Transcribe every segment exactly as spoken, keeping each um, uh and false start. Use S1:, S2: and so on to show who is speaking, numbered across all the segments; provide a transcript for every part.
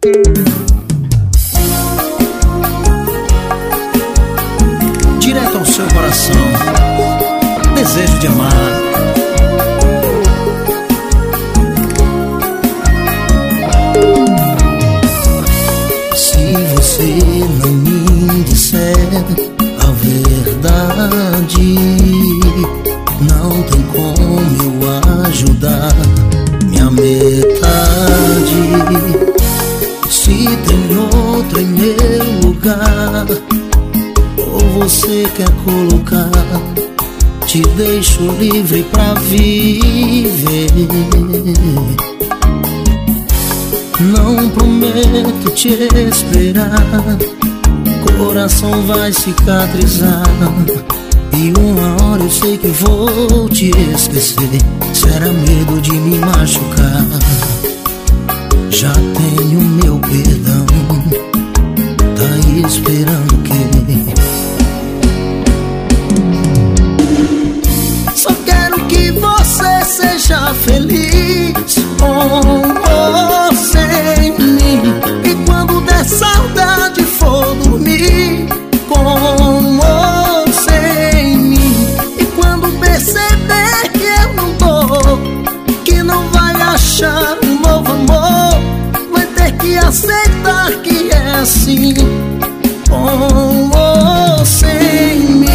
S1: Direto ao seu coração, desejo de amar. Se você não me disser a verdade, não tem como eu ajudar minha metade. Se tem outra em meu lugar, ou você quer colocar, te deixo livre pra viver. Não prometo te esperar, coração vai cicatrizar, e uma hora eu sei que vou te esquecer. Será medo de me machucar? Já tenho meu perdão, tá aí esperando o quê? Só quero que você seja feliz com ou sem mim. E quando der saudade for dormir com ou sem mim. E quando perceber que eu não tô, que não vai achar um novo amor, vai ter que aceitar que é assim, com ou sem mim.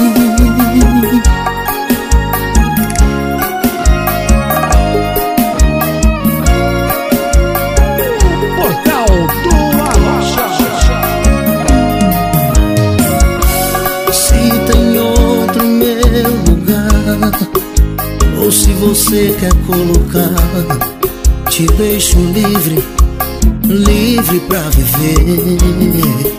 S1: Ou se você quer colocar, te deixo livre, livre pra viver.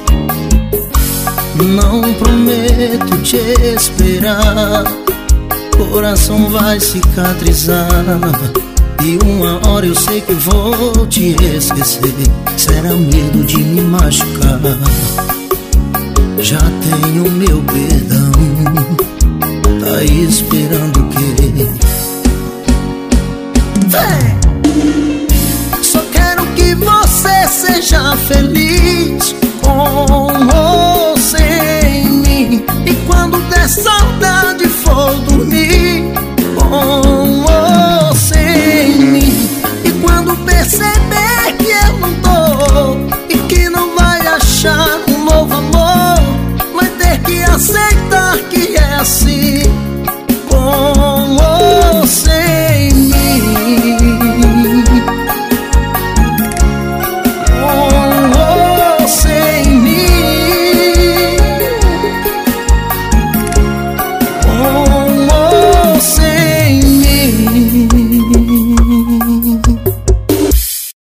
S1: Não prometo te esperar, coração vai cicatrizar, e uma hora eu sei que vou te esquecer. Será medo de me machucar? Já tenho meu perdão, tá aí esperando o quê? Vem! Só quero que você seja feliz